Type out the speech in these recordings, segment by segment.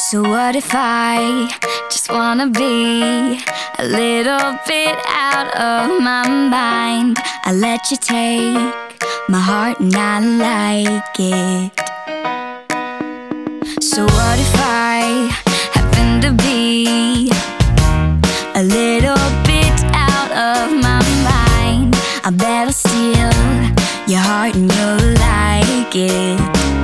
So what if I just wanna be a little bit out of my mind? I let you take my heart and I like it. So what if I happen to be a little bit out of my mind? I bet I'll steal your heart and you'll like it.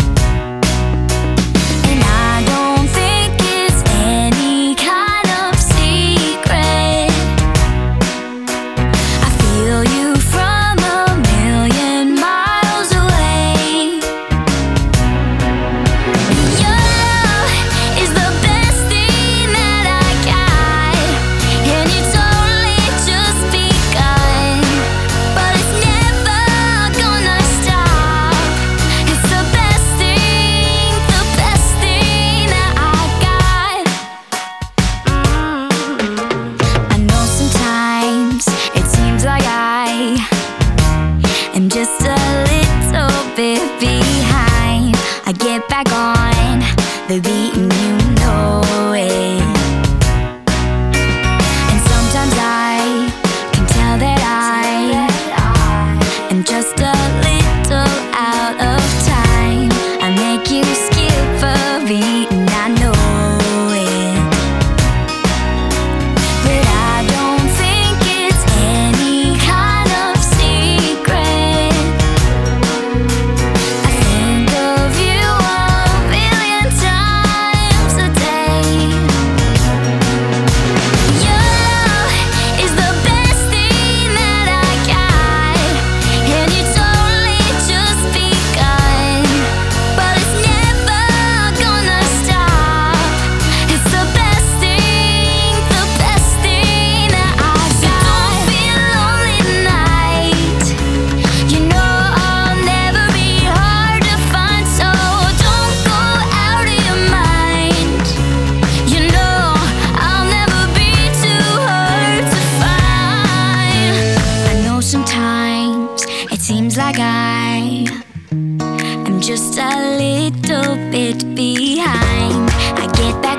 I'm just a little bit behind. I get back on the beat and you know it. And sometimes I can tell that I am just a little out of time. I make you skip a beat and I know it. But I don't think it's any kind of secret. Sometimes it seems like I am just a little bit behind. I get back